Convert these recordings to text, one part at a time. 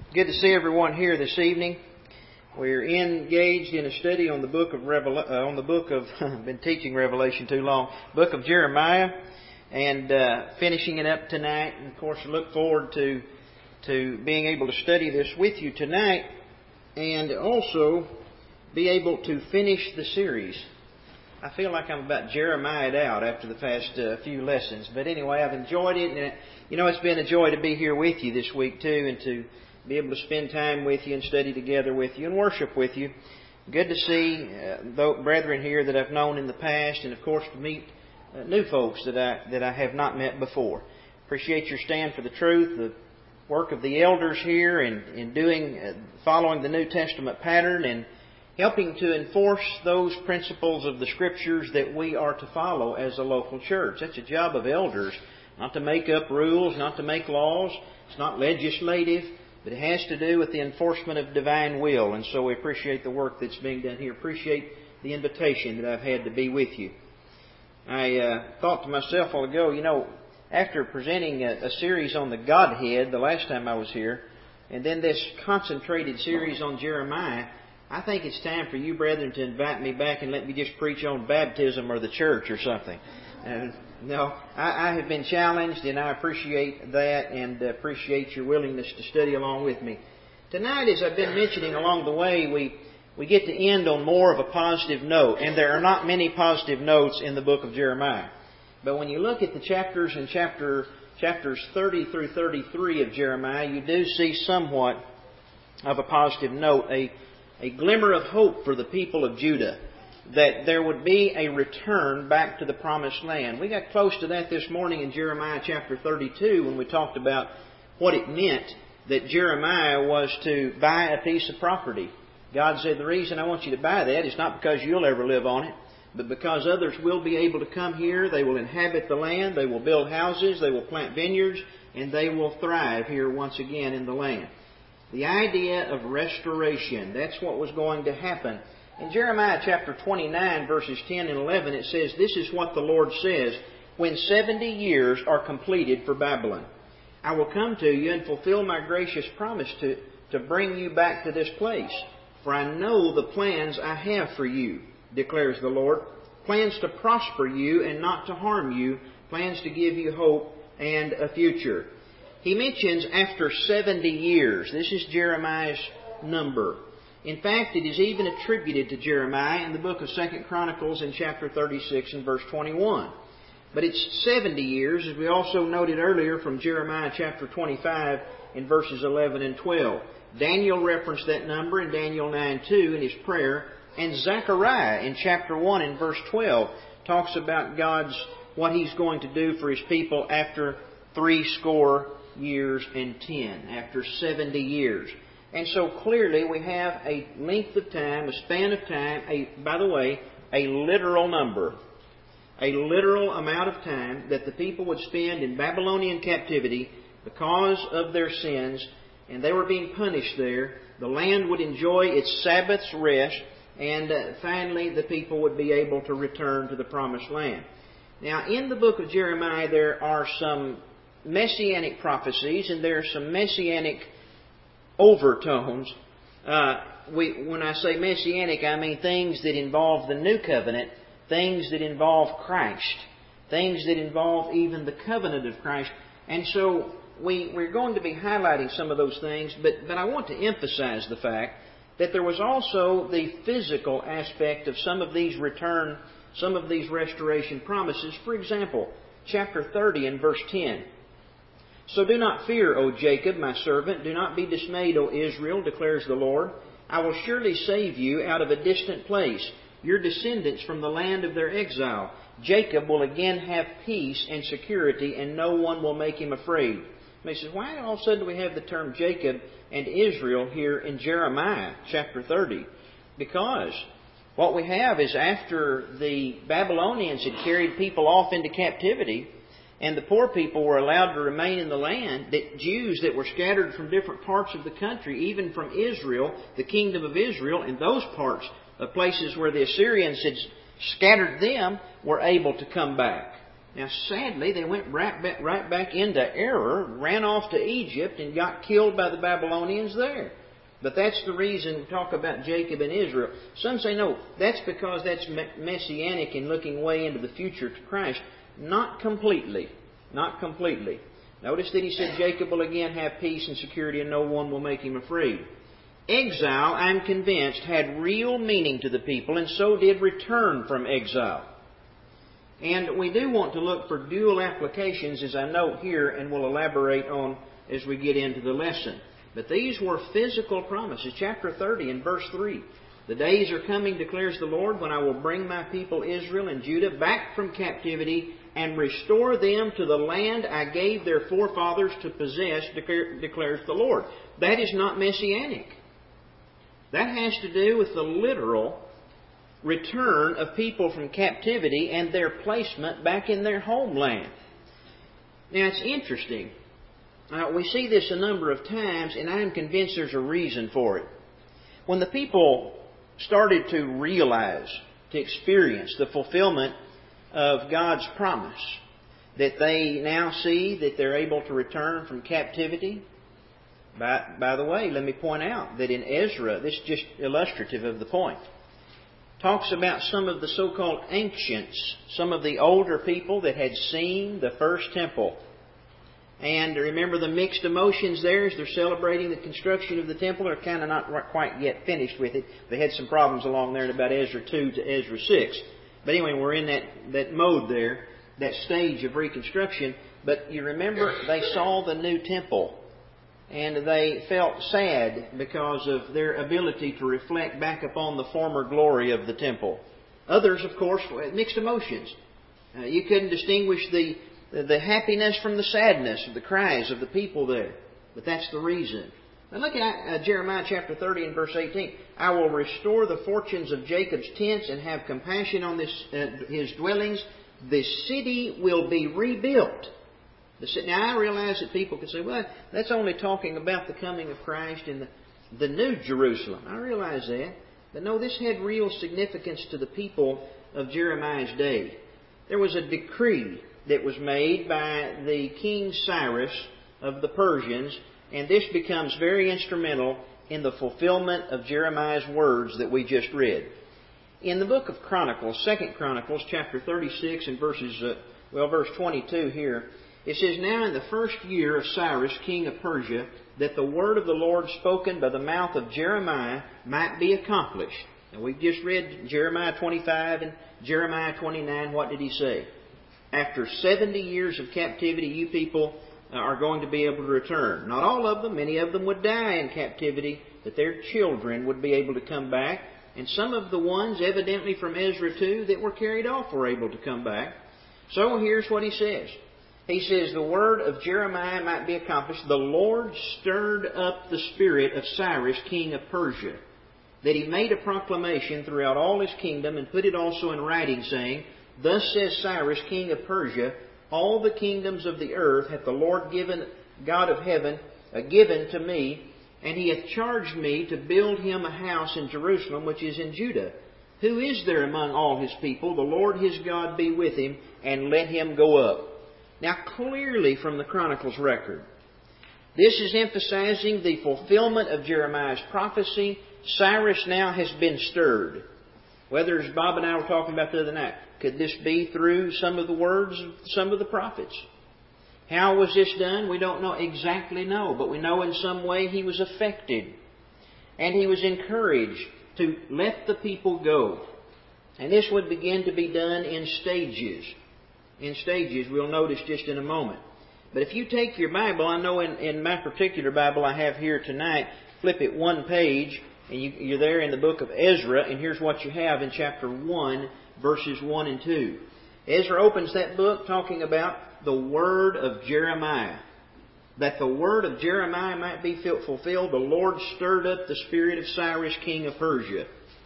Good to see everyone here this evening. We're engaged in a study on the book of I've been teaching Revelation too long. Book of Jeremiah, and finishing it up tonight. And of course, I look forward to being able to study this with you tonight, and also be able to finish the series. I feel like I'm about Jeremiah'd out after the past few lessons, but anyway, I've enjoyed it, and it's been a joy to be here with you this week too, and to be able to spend time with you and study together with you and worship with you. Good to see brethren here that I've known in the past, and of course to meet new folks that I have not met before. Appreciate your stand for the truth, the work of the elders here, in following the New Testament pattern and helping to enforce those principles of the Scriptures that we are to follow as a local church. That's a job of elders, not to make up rules, not to make laws. It's not legislative, but it has to do with the enforcement of divine will. And so we appreciate the work that's being done here. Appreciate the invitation that I've had to be with you. I thought to myself a while ago, after presenting a series on the Godhead the last time I was here, and then this concentrated series on Jeremiah, I think it's time for you, brethren, to invite me back and let me just preach on baptism or the church or something. No, I have been challenged, and I appreciate that and appreciate your willingness to study along with me. Tonight, as I've been mentioning along the way, we get to end on more of a positive note, and there are not many positive notes in the book of Jeremiah. But when you look at the chapters in chapters 30 through 33 of Jeremiah, you do see somewhat of a positive note, a glimmer of hope for the people of Judah, that there would be a return back to the promised land. We got close to that this morning in Jeremiah chapter 32 when we talked about what it meant that Jeremiah was to buy a piece of property. God said, the reason I want you to buy that is not because you'll ever live on it, but because others will be able to come here, they will inhabit the land, they will build houses, they will plant vineyards, and they will thrive here once again in the land. The idea of restoration, that's what was going to happen. In Jeremiah chapter 29, verses 10 and 11, it says, this is what the Lord says, when 70 years are completed for Babylon, I will come to you and fulfill my gracious promise to bring you back to this place. For I know the plans I have for you, declares the Lord, plans to prosper you and not to harm you, plans to give you hope and a future. He mentions after 70 years. This is Jeremiah's number. In fact, it is even attributed to Jeremiah in the book of 2 Chronicles in chapter 36 and verse 21. But it's 70 years, as we also noted earlier from Jeremiah chapter 25 in verses 11 and 12. Daniel referenced that number in Daniel 9:2 in his prayer, and Zechariah in chapter 1 in verse 12 talks about what He's going to do for His people after 70 years and 10, after 70 years. And so clearly we have a length of time, a span of time, a literal number, a literal amount of time that the people would spend in Babylonian captivity because of their sins, and they were being punished there. The land would enjoy its Sabbath's rest, and finally the people would be able to return to the promised land. Now, in the book of Jeremiah, there are some messianic prophecies, and there are some messianic overtones. When I say messianic, I mean things that involve the new covenant, things that involve Christ, things that involve even the covenant of Christ. And so we're going to be highlighting some of those things, but I want to emphasize the fact that there was also the physical aspect of some of these restoration promises. For example, chapter 30 and verse 10. So do not fear, O Jacob, my servant. Do not be dismayed, O Israel, declares the Lord. I will surely save you out of a distant place, your descendants from the land of their exile. Jacob will again have peace and security, and no one will make him afraid. And he says, why all of a sudden do we have the term Jacob and Israel here in Jeremiah chapter 30? Because what we have is after the Babylonians had carried people off into captivity, and the poor people were allowed to remain in the land, that Jews that were scattered from different parts of the country, even from Israel, the kingdom of Israel, in those parts of places where the Assyrians had scattered them, were able to come back. Now, sadly, they went right back into error, ran off to Egypt, and got killed by the Babylonians there. But that's the reason we talk about Jacob and Israel. Some say, no, that's because that's messianic and looking way into the future to Christ. Not completely. Not completely. Notice that he said Jacob will again have peace and security and no one will make him afraid. Exile, I'm convinced, had real meaning to the people, and so did return from exile. And we do want to look for dual applications, as I note here, and we'll elaborate on as we get into the lesson. But these were physical promises. Chapter 30 and verse 3. The days are coming, declares the Lord, when I will bring my people Israel and Judah back from captivity and restore them to the land I gave their forefathers to possess, declares the Lord. That is not messianic. That has to do with the literal return of people from captivity and their placement back in their homeland. Now, it's interesting. We see this a number of times, and I'm convinced there's a reason for it. When the people started to realize, to experience the fulfillment of God's promise, that they now see that they're able to return from captivity. By the way, let me point out that in Ezra, this is just illustrative of the point, talks about some of the so-called ancients, some of the older people that had seen the first temple. And remember the mixed emotions there as they're celebrating the construction of the temple. They're kind of not quite yet finished with it. They had some problems along there in about Ezra 2 to Ezra 6. But anyway, we're in that mode there, that stage of reconstruction. But you remember they saw the new temple. And they felt sad because of their ability to reflect back upon the former glory of the temple. Others, of course, had mixed emotions. You couldn't distinguish the happiness from the sadness of the cries of the people there. But that's the reason. Now look at Jeremiah chapter 30 and verse 18. I will restore the fortunes of Jacob's tents and have compassion on his dwellings. The city will be rebuilt. Now I realize that people can say, well, that's only talking about the coming of Christ in the New Jerusalem. I realize that. But no, this had real significance to the people of Jeremiah's day. There was a decree that was made by the King Cyrus of the Persians, and this becomes very instrumental in the fulfillment of Jeremiah's words that we just read. In the book of Chronicles, 2 Chronicles, chapter 36 and verse 22 here, it says, Now in the first year of Cyrus, king of Persia, that the word of the Lord spoken by the mouth of Jeremiah might be accomplished. And we've just read Jeremiah 25 and Jeremiah 29. What did he say? After 70 years of captivity, you people are going to be able to return. Not all of them. Many of them would die in captivity, but their children would be able to come back. And some of the ones, evidently from Ezra 2, that were carried off were able to come back. So here's what he says. He says, the word of Jeremiah might be accomplished. The Lord stirred up the spirit of Cyrus, king of Persia, that he made a proclamation throughout all his kingdom and put it also in writing, saying, Thus says Cyrus, king of Persia, all the kingdoms of the earth hath the Lord given, God of heaven, given to me, and he hath charged me to build him a house in Jerusalem, which is in Judah. Who is there among all his people? The Lord his God be with him, and let him go up. Now clearly from the Chronicles record, this is emphasizing the fulfillment of Jeremiah's prophecy. Cyrus now has been stirred. Whether, as Bob and I were talking about the other night, could this be through some of the words of some of the prophets? How was this done? We don't exactly know, but we know in some way he was affected. And he was encouraged to let the people go. And this would begin to be done in stages. In stages, we'll notice just in a moment. But if you take your Bible, I know in my particular Bible I have here tonight, flip it one page, and you're there in the book of Ezra, and here's what you have in chapter 1, verses 1 and 2. Ezra opens that book talking about the word of Jeremiah. That the word of Jeremiah might be fulfilled, the Lord stirred up the spirit of Cyrus, king of Persia.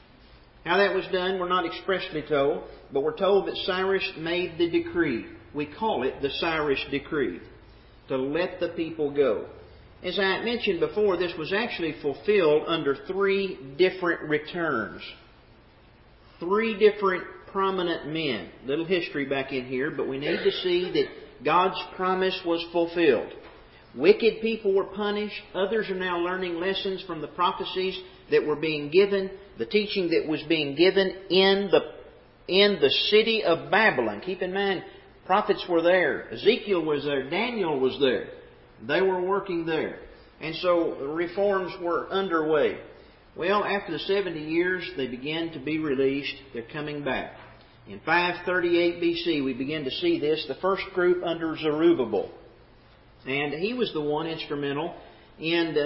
How that was done, we're not expressly told, but we're told that Cyrus made the decree. We call it the Cyrus decree, to let the people go. As I mentioned before, this was actually fulfilled under 3 different returns. 3 different prominent men. Little history back in here, but we need to see that God's promise was fulfilled. Wicked people were punished. Others are now learning lessons from the prophecies that were being given, the teaching that was being given in the city of Babylon. Keep in mind, prophets were there. Ezekiel was there. Daniel was there. They were working there. And so reforms were underway. Well, after the 70 years, they began to be released. They're coming back. In 538 BC, we begin to see this, the first group under Zerubbabel. And he was the one instrumental in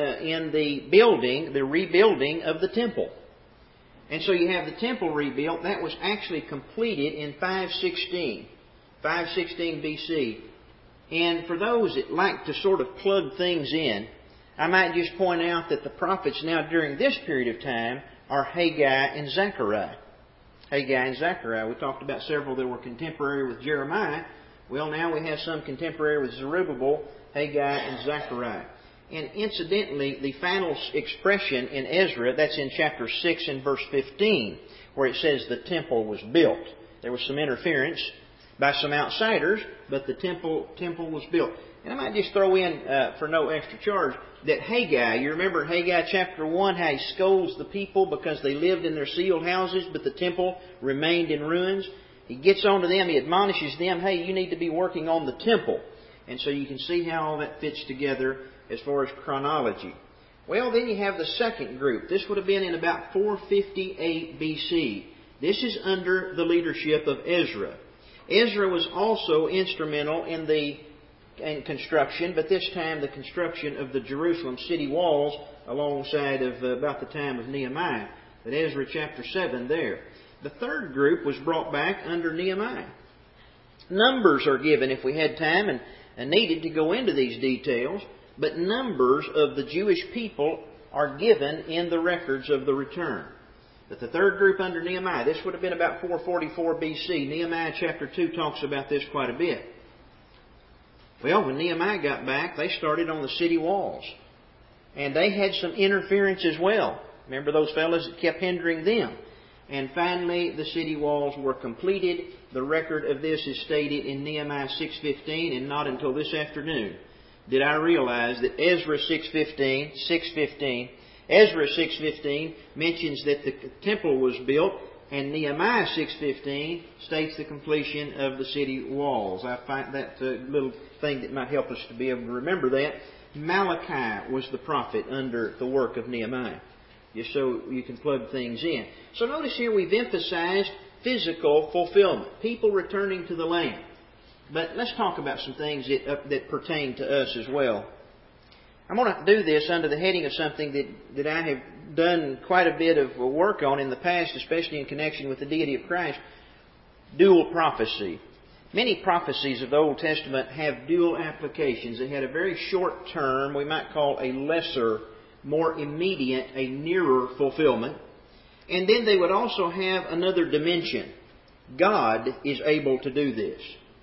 the rebuilding of the temple. And so you have the temple rebuilt. That was actually completed in 516 BC. And for those that like to sort of plug things in, I might just point out that the prophets now during this period of time are Haggai and Zechariah. Haggai and Zechariah. We talked about several that were contemporary with Jeremiah. Well, now we have some contemporary with Zerubbabel, Haggai and Zechariah. And incidentally, the final expression in Ezra, that's in chapter 6 and verse 15, where it says the temple was built. There was some interference by some outsiders, but the temple was built. And I might just throw in, for no extra charge, that Haggai, you remember Haggai chapter 1, how he scolds the people because they lived in their sealed houses, but the temple remained in ruins. He gets on to them, he admonishes them, hey, you need to be working on the temple. And so you can see how all that fits together as far as chronology. Well, then you have the second group. This would have been in about 458 BC. This is under the leadership of Ezra. Ezra was also instrumental in construction, but this time the construction of the Jerusalem city walls alongside of about the time of Nehemiah. But Ezra chapter 7 there. The third group was brought back under Nehemiah. Numbers are given if we had time and needed to go into these details, but numbers of the Jewish people are given in the records of the return. But the third group under Nehemiah, this would have been about 444 BC. Nehemiah chapter 2 talks about this quite a bit. Well, when Nehemiah got back, they started on the city walls. And they had some interference as well. Remember those fellows that kept hindering them? And finally, the city walls were completed. The record of this is stated in Nehemiah 6:15, and not until this afternoon did I realize that Ezra 6:15 mentions that the temple was built, and Nehemiah 6:15 states the completion of the city walls. I find that a little thing that might help us to be able to remember that. Malachi was the prophet under the work of Nehemiah, just so you can plug things in. So notice here we've emphasized physical fulfillment, people returning to the land. But let's talk about some things that pertain to us as well. I'm going to do this under the heading of something that I have done quite a bit of work on in the past, especially in connection with the deity of Christ, dual prophecy. Many prophecies of the Old Testament have dual applications. They had a very short term, we might call a lesser, more immediate, a nearer fulfillment. And then they would also have another dimension. God is able to do this.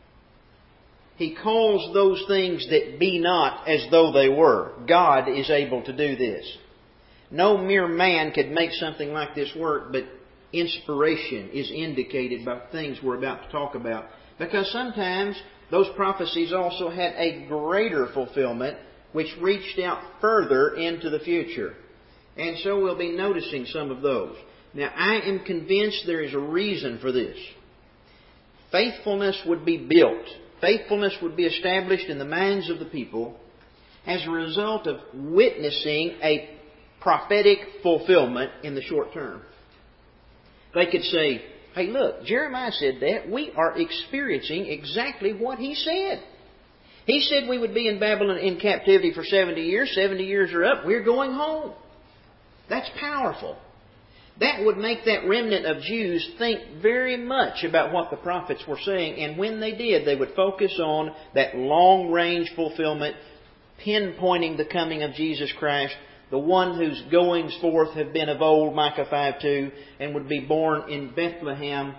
He calls those things that be not as though they were. God is able to do this. No mere man could make something like this work, but inspiration is indicated by things we're about to talk about. Because sometimes those prophecies also had a greater fulfillment, which reached out further into the future. And so we'll be noticing some of those. Now, I am convinced there is a reason for this. Faithfulness would be built. Faithfulness would be established in the minds of the people as a result of witnessing a prophetic fulfillment in the short term. They could say, hey, look, Jeremiah said that. We are experiencing exactly what he said. He said we would be in Babylon in captivity for 70 years. 70 years are up. We're going home. That's powerful. That would make that remnant of Jews think very much about what the prophets were saying. And when they did, they would focus on that long-range fulfillment, pinpointing the coming of Jesus Christ, the one whose goings forth have been of old, Micah 5:2, and would be born in Bethlehem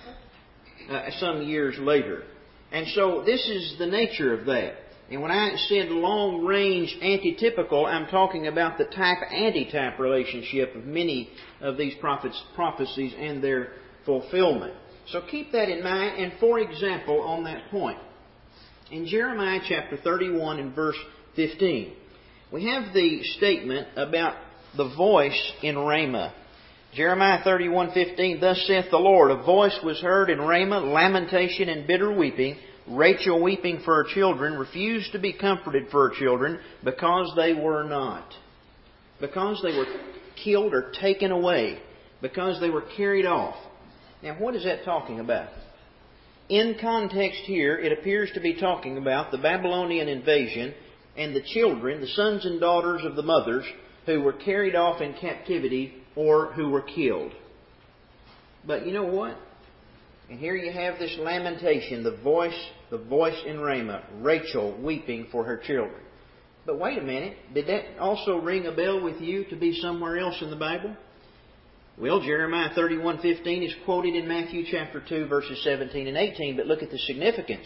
some years later. And so this is the nature of that. And when I said long-range antitypical, I'm talking about the type-antitype relationship of many of these prophecies and their fulfillment. So keep that in mind. And for example, on that point, in Jeremiah chapter 31 and verse 15, we have the statement about the voice in Ramah. Jeremiah 31:15, "Thus saith the Lord, a voice was heard in Ramah, lamentation and bitter weeping, Rachel weeping for her children, refused to be comforted for her children, because they were not." Because they were killed or taken away. Because they were carried off. Now what is that talking about? In context here, it appears to be talking about the Babylonian invasion and the children, the sons and daughters of the mothers, who were carried off in captivity or who were killed. But you know what? And here you have this lamentation, the voice in Ramah, Rachel weeping for her children. But wait a minute, did that also ring a bell with you to be somewhere else in the Bible? Well, Jeremiah 31:15 is quoted in Matthew chapter 2, verses 17 and 18, but look at the significance.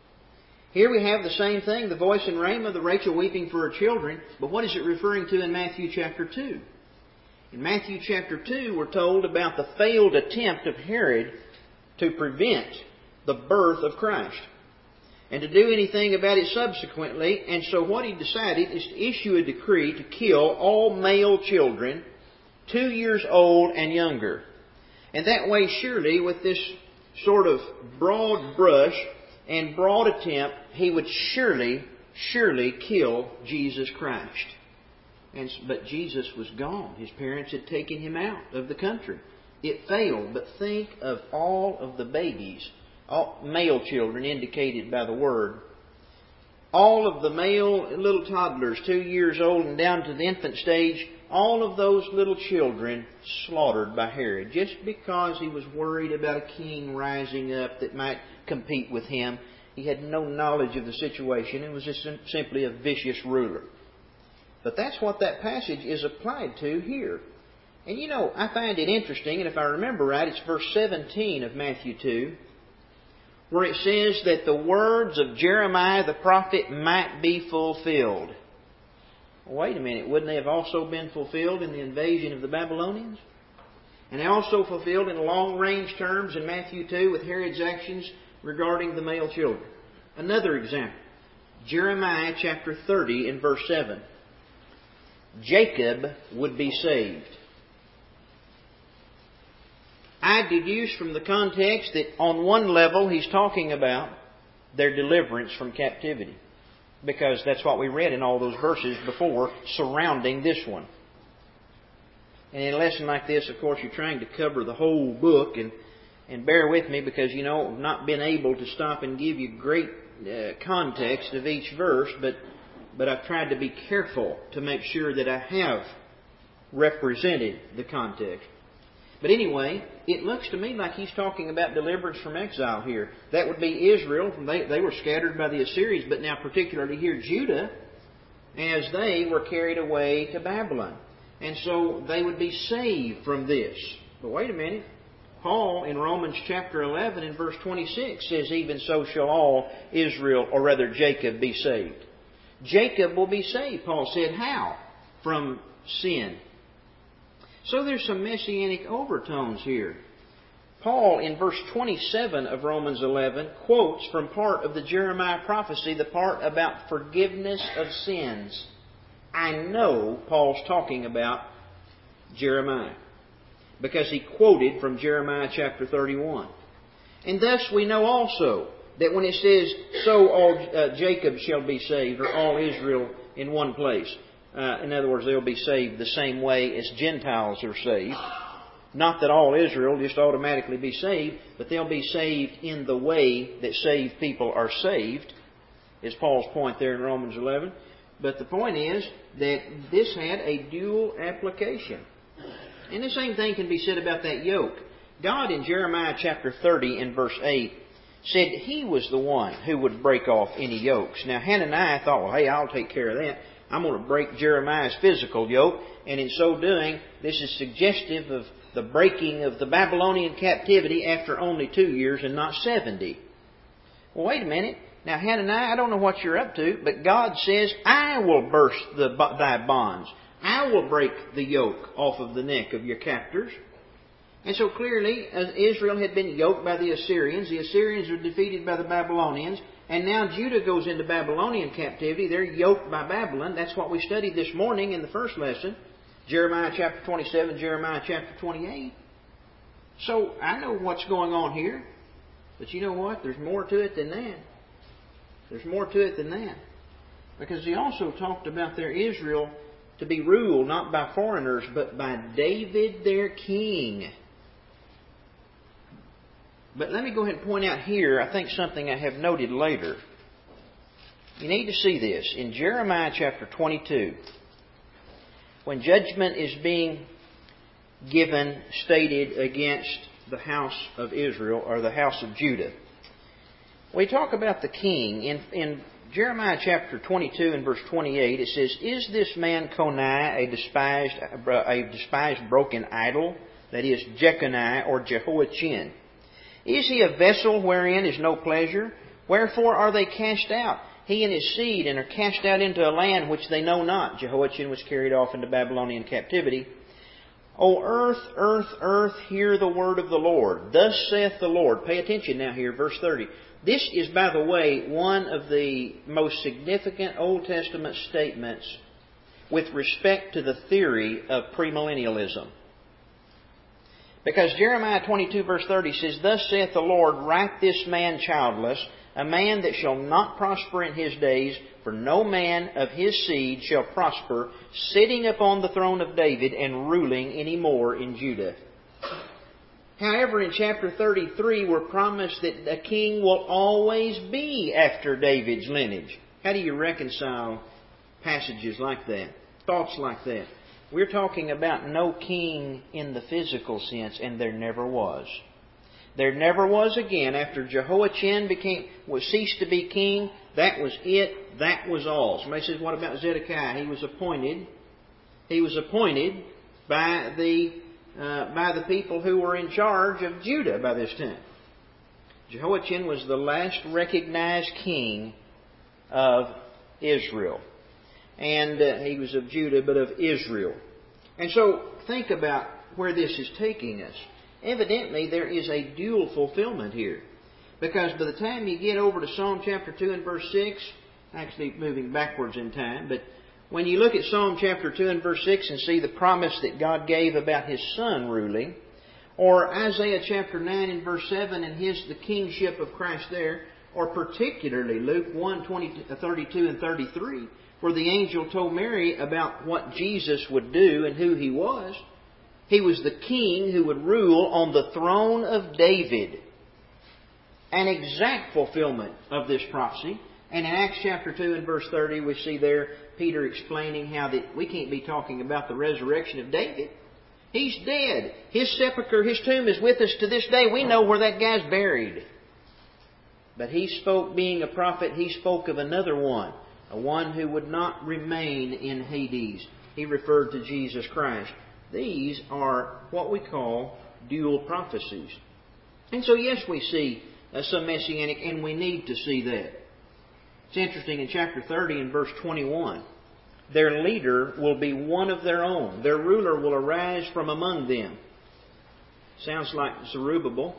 Here we have the same thing, the voice in Ramah, the Rachel weeping for her children, but what is it referring to in Matthew chapter 2? In Matthew chapter 2, we're told about the failed attempt of Herod to prevent the birth of Christ and to do anything about it subsequently. And so what he decided is to issue a decree to kill all male children 2 years old and younger. And that way, surely, with this sort of broad brush and broad attempt, he would surely kill Jesus Christ. But Jesus was gone. His parents had taken him out of the country. It failed. But think of all of the babies, all male children indicated by the word. All of the male little toddlers, 2 years old and down to the infant stage, all of those little children slaughtered by Herod just because he was worried about a king rising up that might compete with him. He had no knowledge of the situation and was just simply a vicious ruler. But that's what that passage is applied to here. And you know, I find it interesting, and if I remember right, it's verse 17 of Matthew 2, where it says that the words of Jeremiah the prophet might be fulfilled. Wait a minute, wouldn't they have also been fulfilled in the invasion of the Babylonians? And also fulfilled in long-range terms in Matthew 2 with Herod's actions regarding the male children. Another example, Jeremiah chapter 30 and verse 7. Jacob would be saved. I deduce from the context that on one level he's talking about their deliverance from captivity. Because that's what we read in all those verses before surrounding this one. And in a lesson like this, of course, you're trying to cover the whole book. And bear with me because, you know, I've not been able to stop and give you great context of each verse. But I've tried to be careful to make sure that I have represented the context. But anyway, it looks to me like he's talking about deliverance from exile here. That would be Israel. They were scattered by the Assyrians, but now particularly here Judah, as they were carried away to Babylon. And so they would be saved from this. But wait a minute. Paul in Romans chapter 11 and verse 26 says, "Even so shall all Israel, or rather Jacob, be saved." Jacob will be saved, Paul said. How? From sin. So there's some messianic overtones here. Paul, in verse 27 of Romans 11, quotes from part of the Jeremiah prophecy, the part about forgiveness of sins. I know Paul's talking about Jeremiah, because he quoted from Jeremiah chapter 31. And thus we know also that when it says, "So all Jacob shall be saved," or all Israel in one place, in other words, they'll be saved the same way as Gentiles are saved. Not that all Israel just automatically be saved, but they'll be saved in the way that saved people are saved, is Paul's point there in Romans 11. But the point is that this had a dual application. And the same thing can be said about that yoke. God in Jeremiah chapter 30 and verse 8 said He was the one who would break off any yokes. Now Hananiah thought, well, hey, I'll take care of that. I'm going to break Jeremiah's physical yoke. And in so doing, this is suggestive of the breaking of the Babylonian captivity after only 2 years and not 70. Well, wait a minute. Now, Hananiah, I don't know what you're up to, but God says, I will burst thy bonds. I will break the yoke off of the neck of your captors. And so clearly, Israel had been yoked by the Assyrians. The Assyrians were defeated by the Babylonians. And now Judah goes into Babylonian captivity. They're yoked by Babylon. That's what we studied this morning in the first lesson. Jeremiah chapter 27, Jeremiah chapter 28. So I know what's going on here. But you know what? There's more to it than that. There's more to it than that. Because he also talked about their Israel to be ruled not by foreigners, but by David their king. But let me go ahead and point out here, I think something I have noted later. You need to see this. In Jeremiah chapter 22, when judgment is being given, stated against the house of Israel, or the house of Judah, we talk about the king. In Jeremiah chapter 22 and verse 28, it says, "Is this man Conai a despised broken idol, that is Jeconiah or Jehoiachin? Is he a vessel wherein is no pleasure? Wherefore are they cast out, he and his seed, and are cast out into a land which they know not?" Jehoiachin was carried off into Babylonian captivity. "O earth, earth, earth, hear the word of the Lord. Thus saith the Lord." Pay attention now here, verse 30. This is, by the way, one of the most significant Old Testament statements with respect to the theory of premillennialism. Because Jeremiah 22 verse 30 says, "Thus saith the Lord, write this man childless, a man that shall not prosper in his days, for no man of his seed shall prosper, sitting upon the throne of David and ruling any more in Judah." However, in chapter 33, we're promised that a king will always be after David's lineage. How do you reconcile passages like that? Thoughts like that? We're talking about no king in the physical sense, and there never was. There never was again. After Jehoiachin ceased to be king, that was it. That was all. Somebody says, what about Zedekiah? He was appointed by the people who were in charge of Judah by this time. Jehoiachin was the last recognized king of Israel. And he was of Judah, but of Israel. And so, think about where this is taking us. Evidently, there is a dual fulfillment here. Because by the time you get over to Psalm chapter 2 and verse 6, actually moving backwards in time, but when you look at Psalm chapter 2 and verse 6 and see the promise that God gave about His Son ruling, or Isaiah chapter 9 and verse 7 and the kingship of Christ there, or particularly Luke 1, 32 and 33, where the angel told Mary about what Jesus would do and who He was. He was the king who would rule on the throne of David. An exact fulfillment of this prophecy. And in Acts chapter 2 and verse 30, we see there Peter explaining how that we can't be talking about the resurrection of David. He's dead. His sepulchre, his tomb is with us to this day. We know where that guy's buried. But he spoke, being a prophet, he spoke of another one. A one who would not remain in Hades. He referred to Jesus Christ. These are what we call dual prophecies. And so yes, we see some messianic, and we need to see that. It's interesting, in chapter 30 and verse 21, their leader will be one of their own. Their ruler will arise from among them. Sounds like Zerubbabel,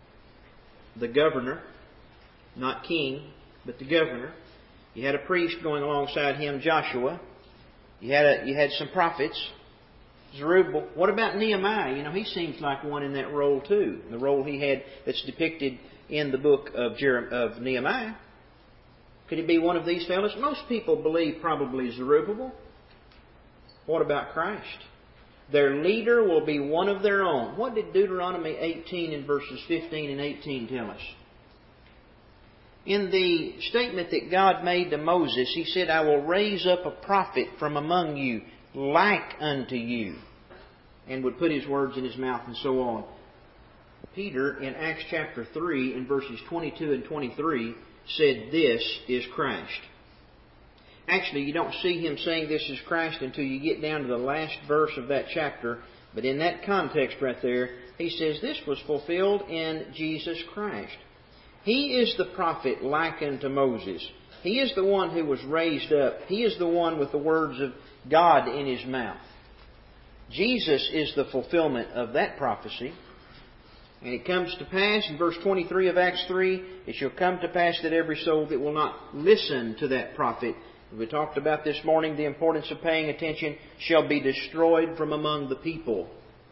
the governor, not king, but the governor. You had a priest going alongside him, Joshua. You had some prophets, Zerubbabel. What about Nehemiah? He seems like one in that role too. The role he had that's depicted in the book of Nehemiah. Could it be one of these fellows? Most people believe probably Zerubbabel. What about Christ? Their leader will be one of their own. What did Deuteronomy 18 in verses 15 and 18 tell us? In the statement that God made to Moses, He said, "I will raise up a prophet from among you, like unto you," and would put His words in His mouth and so on. Peter, in Acts chapter 3, in verses 22 and 23, said, "This is Christ." Actually, you don't see him saying this is Christ until you get down to the last verse of that chapter. But in that context right there, he says this was fulfilled in Jesus Christ. He is the prophet like unto Moses. He is the one who was raised up. He is the one with the words of God in His mouth. Jesus is the fulfillment of that prophecy. And it comes to pass, in verse 23 of Acts 3, it shall come to pass that every soul that will not listen to that prophet, we talked about this morning the importance of paying attention, shall be destroyed from among the people.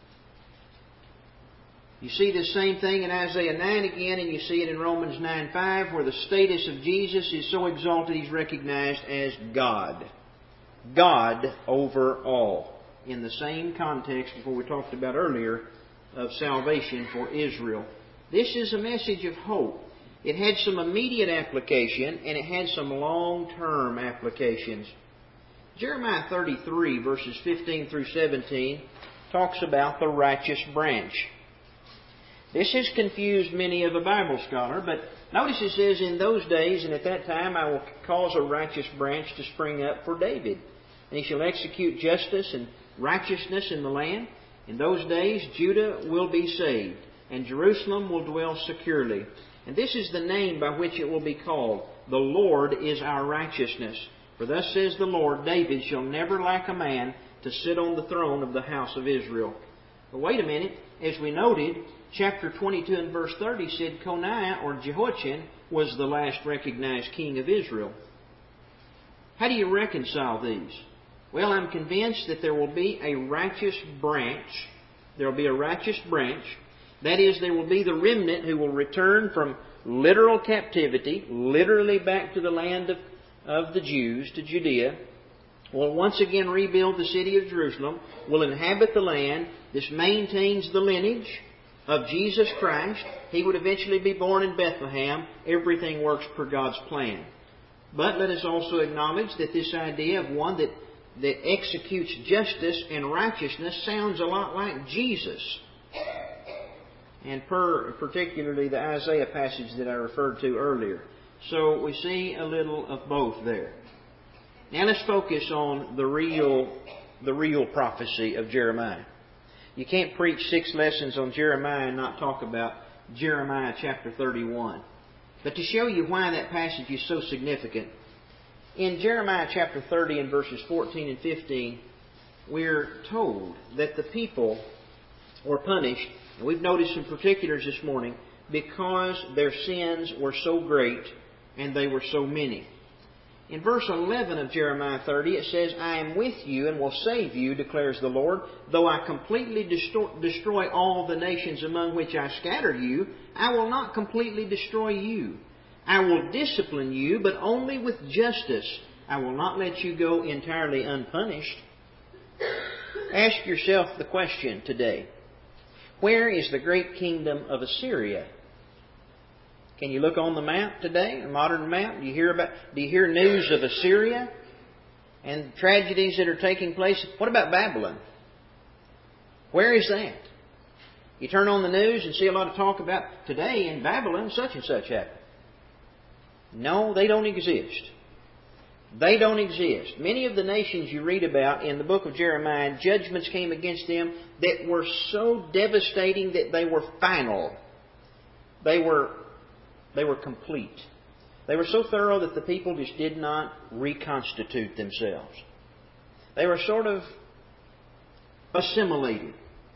You see this same thing in Isaiah 9 again, and you see it in Romans 9:5, where the status of Jesus is so exalted He's recognized as God. God over all. In the same context before we talked about earlier of salvation for Israel. This is a message of hope. It had some immediate application and it had some long-term applications. Jeremiah 33 verses 15 through 17 talks about the righteous branch. This has confused many of a Bible scholar, but notice it says, in those days and at that time I will cause a righteous branch to spring up for David, and he shall execute justice and righteousness in the land. In those days Judah will be saved, and Jerusalem will dwell securely. And this is the name by which it will be called, the Lord is our righteousness. For thus says the Lord, David shall never lack a man to sit on the throne of the house of Israel. But wait a minute, as we noted, chapter 22 and verse 30 said Coniah or Jehoiachin was the last recognized king of Israel. How do you reconcile these? Well, I'm convinced that there will be a righteous branch. There will be a righteous branch. That is, there will be the remnant who will return from literal captivity, literally back to the land of the Jews, to Judea, will once again rebuild the city of Jerusalem, will inhabit the land. This maintains the lineage of Jesus Christ. He would eventually be born in Bethlehem. Everything works per God's plan. But let us also acknowledge that this idea of one that executes justice and righteousness sounds a lot like Jesus. And particularly the Isaiah passage that I referred to earlier. So we see a little of both there. Now let's focus on the real prophecy of Jeremiah. You can't preach 6 lessons on Jeremiah and not talk about Jeremiah chapter 31. But to show you why that passage is so significant, in Jeremiah chapter 30 and verses 14 and 15, we're told that the people were punished, and we've noticed some particulars this morning, because their sins were so great and they were so many. In verse 11 of Jeremiah 30, it says, I am with you and will save you, declares the Lord. Though I completely destroy all the nations among which I scatter you, I will not completely destroy you. I will discipline you, but only with justice. I will not let you go entirely unpunished. Ask yourself the question today. Where is the great kingdom of Assyria? Can you look on the map today, a modern map? Do you hear news of Assyria and tragedies that are taking place? What about Babylon? Where is that? You turn on the news and see a lot of talk about today in Babylon such and such happened. No, they don't exist. They don't exist. Many of the nations you read about in the book of Jeremiah, judgments came against them that were so devastating that they were final. They were complete. They were so thorough that the people just did not reconstitute themselves. They were sort of assimilated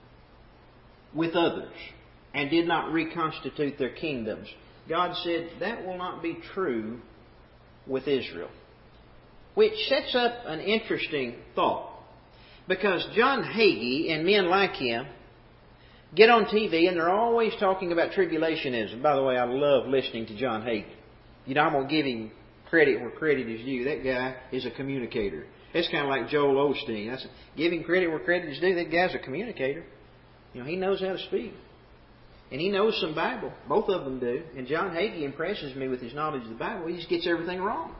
with others and did not reconstitute their kingdoms. God said that will not be true with Israel. Which sets up an interesting thought. Because John Hagee and men like him get on TV and they're always talking about tribulationism. By the way, I love listening to John Hagee. You know, I'm going to give him credit where credit is due. That guy is a communicator. It's kind of like Joel Osteen. Give him credit where credit is due. That guy's a communicator. You know, he knows how to speak. And he knows some Bible. Both of them do. And John Hagee impresses me with his knowledge of the Bible. He just gets everything wrong.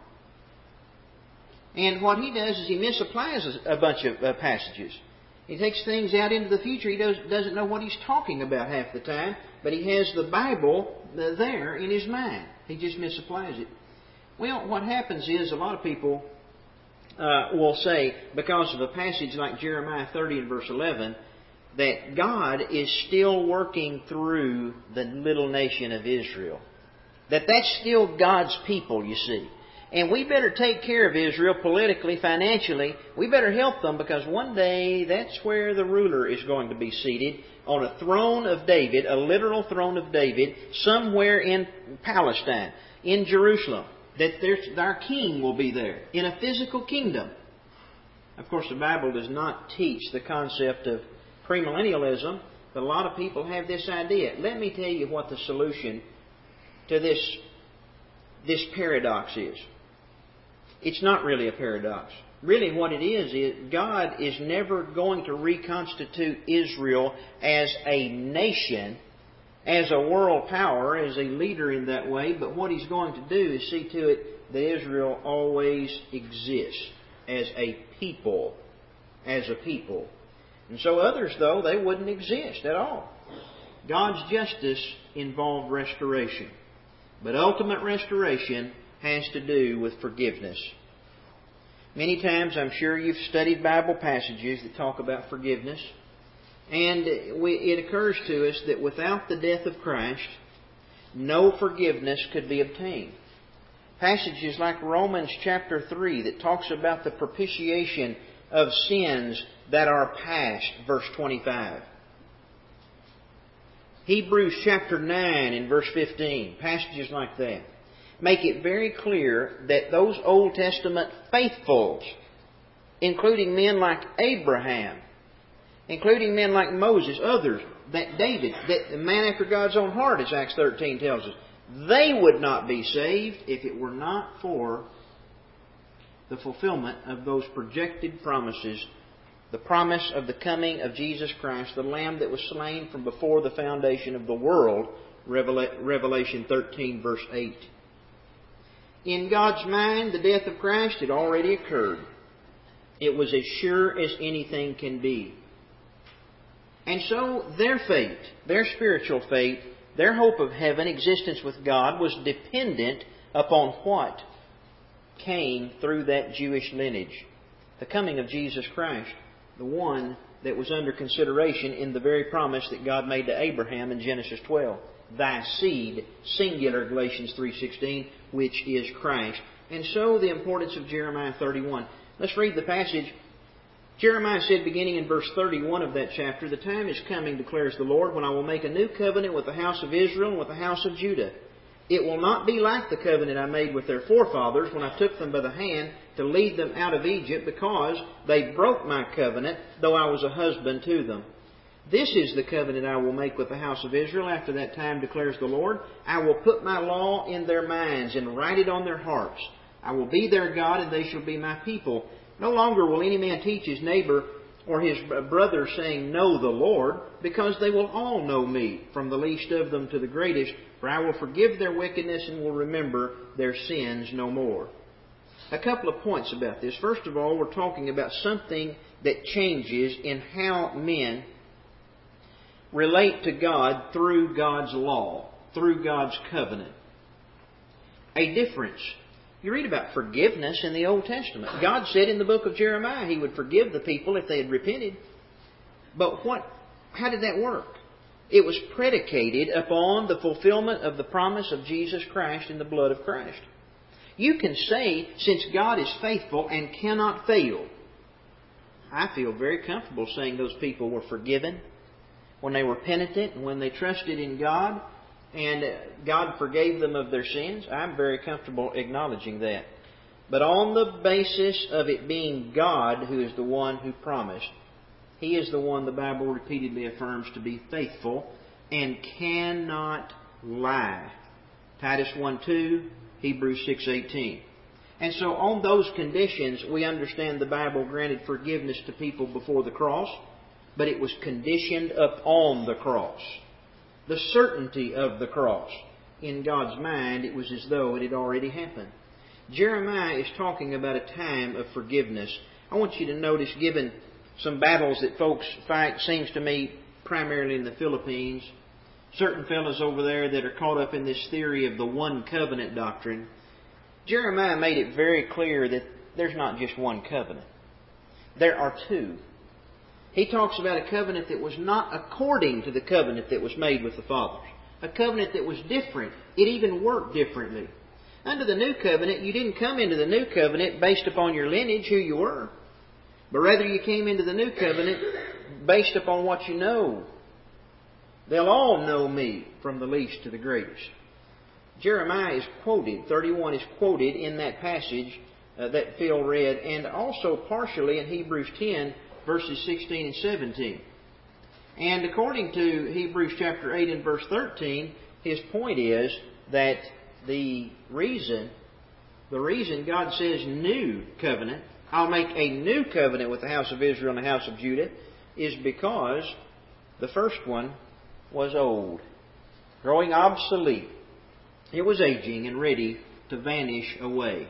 And what he does is he misapplies a bunch of passages. He takes things out into the future. He doesn't know what he's talking about half the time, but he has the Bible there in his mind. He just misapplies it. Well, what happens is a lot of people will say, because of a passage like Jeremiah 30 and verse 11, that God is still working through the little nation of Israel. That's still God's people, you see. And we better take care of Israel politically, financially. We better help them, because one day that's where the ruler is going to be seated, on a throne of David, a literal throne of David, somewhere in Palestine, in Jerusalem. That our king will be there, in a physical kingdom. Of course, the Bible does not teach the concept of premillennialism, but a lot of people have this idea. Let me tell you what the solution to this paradox is. It's not really a paradox. Really what it is God is never going to reconstitute Israel as a nation, as a world power, as a leader in that way, but what He's going to do is see to it that Israel always exists as a people. As a people. And so others, though, they wouldn't exist at all. God's justice involved restoration. But ultimate restoration has to do with forgiveness. Many times, I'm sure you've studied Bible passages that talk about forgiveness. And it occurs to us that without the death of Christ, no forgiveness could be obtained. Passages like Romans chapter 3 that talks about the propitiation of sins that are past, verse 25. Hebrews chapter 9 and verse 15, passages like that, make it very clear that those Old Testament faithfuls, including men like Abraham, including men like Moses, others, that David, that the man after God's own heart, as Acts 13 tells us, they would not be saved if it were not for the fulfillment of those projected promises. The promise of the coming of Jesus Christ, the Lamb that was slain from before the foundation of the world, Revelation 13, verse 8. In God's mind, the death of Christ had already occurred. It was as sure as anything can be. And so their fate, their spiritual fate, their hope of heaven, existence with God, was dependent upon what came through that Jewish lineage. The coming of Jesus Christ, the one that was under consideration in the very promise that God made to Abraham in Genesis 12. Thy seed, singular, Galatians 3:16, which is Christ. And so the importance of Jeremiah 31. Let's read the passage. Jeremiah said, beginning in verse 31 of that chapter, the time is coming, declares the Lord, when I will make a new covenant with the house of Israel and with the house of Judah. It will not be like the covenant I made with their forefathers when I took them by the hand to lead them out of Egypt, because they broke my covenant, though I was a husband to them. This is the covenant I will make with the house of Israel after that time, declares the Lord. I will put my law in their minds and write it on their hearts. I will be their God, and they shall be my people. No longer will any man teach his neighbor or his brother, saying, Know the Lord, because they will all know me, from the least of them to the greatest, for I will forgive their wickedness and will remember their sins no more. A couple of points about this. First of all, we're talking about something that changes in how men relate to God through God's law, through God's covenant. A difference. You read about forgiveness in the Old Testament. God said in the book of Jeremiah He would forgive the people if they had repented. But how did that work? It was predicated upon the fulfillment of the promise of Jesus Christ in the blood of Christ. You can say, since God is faithful and cannot fail, I feel very comfortable saying those people were forgiven when they were penitent and when they trusted in God, and God forgave them of their sins. I'm very comfortable acknowledging that. But on the basis of it being God who is the one who promised, He is the one the Bible repeatedly affirms to be faithful and cannot lie. Titus 1:2, Hebrews 6:18. And so on those conditions, we understand the Bible granted forgiveness to people before the cross, but it was conditioned upon the cross. The certainty of the cross. In God's mind, it was as though it had already happened. Jeremiah is talking about a time of forgiveness. I want you to notice, given some battles that folks fight, seems to me, primarily in the Philippines, certain fellows over there that are caught up in this theory of the one covenant doctrine, Jeremiah made it very clear that there's not just one covenant. There are two. He talks about a covenant that was not according to the covenant that was made with the fathers. A covenant that was different. It even worked differently. Under the New Covenant, you didn't come into the New Covenant based upon your lineage, who you were. But rather you came into the New Covenant based upon what you know. They'll all know me, from the least to the greatest. Jeremiah is quoted, 31 is quoted in that passage that Phil read, and also partially in Hebrews 10, verses 16 and 17. And according to Hebrews chapter 8 and verse 13, his point is that the reason God says new covenant, I'll make a new covenant with the house of Israel and the house of Judah, is because the first one was old, growing obsolete. It was aging and ready to vanish away.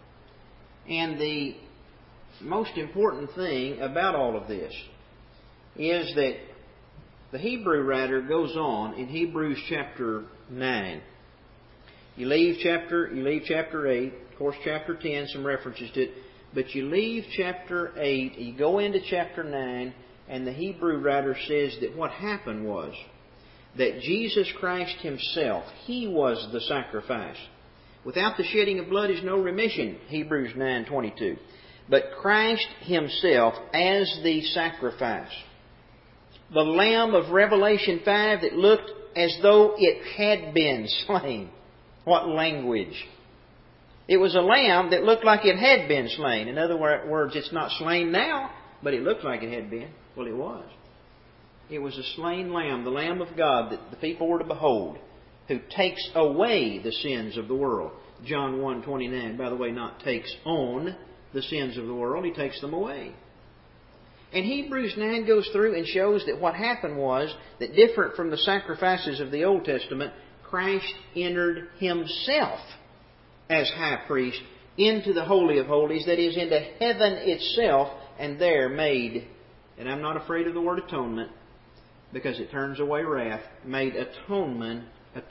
And the most important thing about all of this is that the Hebrew writer goes on in Hebrews chapter 9. You leave chapter 8, of course chapter 10, some references to it, but you leave chapter 8, you go into chapter 9, and the Hebrew writer says that what happened was that Jesus Christ Himself, He was the sacrifice. Without the shedding of blood is no remission, Hebrews 9:22. But Christ Himself as the sacrifice. The Lamb of Revelation 5 that looked as though it had been slain. What language! It was a lamb that looked like it had been slain. In other words, it's not slain now, but it looked like it had been. Well, it was. It was a slain lamb, the Lamb of God that the people were to behold, who takes away the sins of the world. John 1:29, by the way, not takes on the sins of the world, He takes them away. And Hebrews 9 goes through and shows that what happened was that different from the sacrifices of the Old Testament, Christ entered Himself as high priest into the Holy of Holies, that is, into heaven itself, and there made, and I'm not afraid of the word atonement, because it turns away wrath, made atonement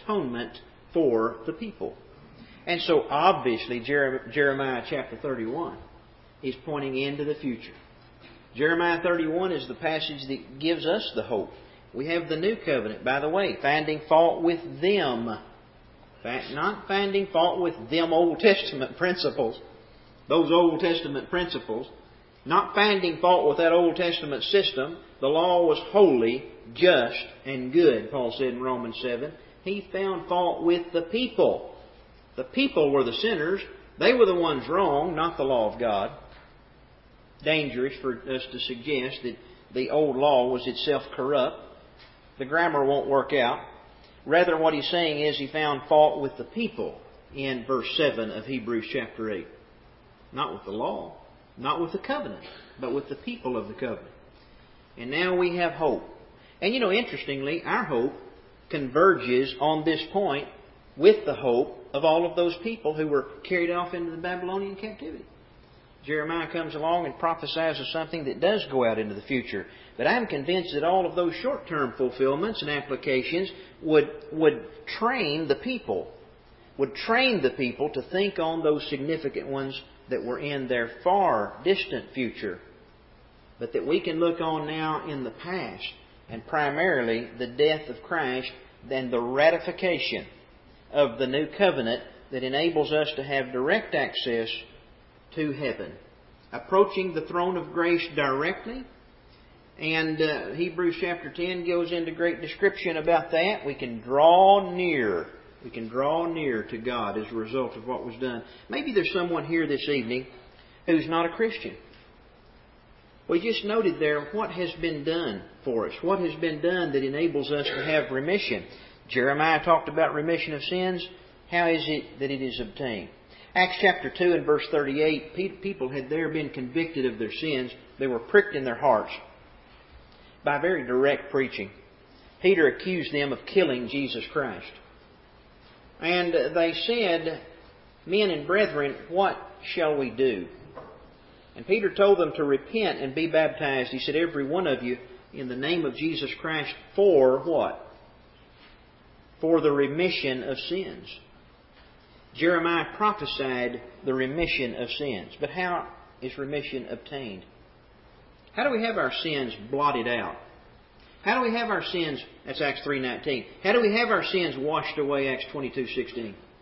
for the people. And so obviously Jeremiah chapter 31 is pointing into the future. Jeremiah 31 is the passage that gives us the hope. We have the new covenant, by the way, finding fault with them. Not finding fault with them Old Testament principles, those Old Testament principles. Not finding fault with that Old Testament system. The law was holy, just, and good, Paul said in Romans 7. He found fault with the people. The people were the sinners. They were the ones wrong, not the law of God. Dangerous for us to suggest that the old law was itself corrupt. The grammar won't work out. Rather, what he's saying is he found fault with the people in verse 7 of Hebrews chapter 8. Not with the law, not with the covenant, but with the people of the covenant. And now we have hope. And interestingly, our hope converges on this point with the hope of all of those people who were carried off into the Babylonian captivity. Jeremiah comes along and prophesies of something that does go out into the future. But I'm convinced that all of those short-term fulfillments and applications would train the people to think on those significant ones that were in their far distant future, but that we can look on now in the past, and primarily the death of Christ and the ratification of the new covenant that enables us to have direct access to heaven, approaching the throne of grace directly. And Hebrews chapter 10 goes into great description about that. We can draw near. We can draw near to God as a result of what was done. Maybe there's someone here this evening who's not a Christian. We just noted there what has been done for us. What has been done that enables us to have remission. Jeremiah talked about remission of sins. How is it that it is obtained? Acts chapter 2 and verse 38, people had there been convicted of their sins. They were pricked in their hearts by very direct preaching. Peter accused them of killing Jesus Christ. And they said, "Men and brethren, what shall we do?" And Peter told them to repent and be baptized. He said, "Every one of you, in the name of Jesus Christ, for what? For the remission of sins." Jeremiah prophesied the remission of sins. But how is remission obtained? How do we have our sins blotted out? How do we have our sins, that's Acts 3:19. How do we have our sins washed away, Acts 22:16?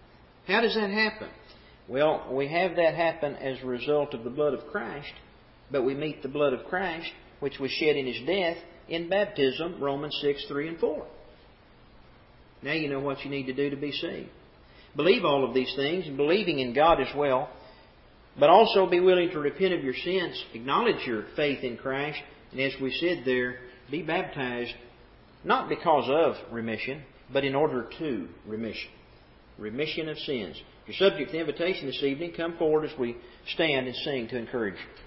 How does that happen? Well, we have that happen as a result of the blood of Christ, but we meet the blood of Christ, which was shed in His death, in baptism, Romans 6, 3 and 4. Now you know what you need to do to be saved. Believe all of these things, and believing in God as well, but also be willing to repent of your sins, acknowledge your faith in Christ, and as we said there, be baptized, not because of remission, but in order to remission. Remission of sins. If you're subject to the invitation this evening, come forward as we stand and sing to encourage you.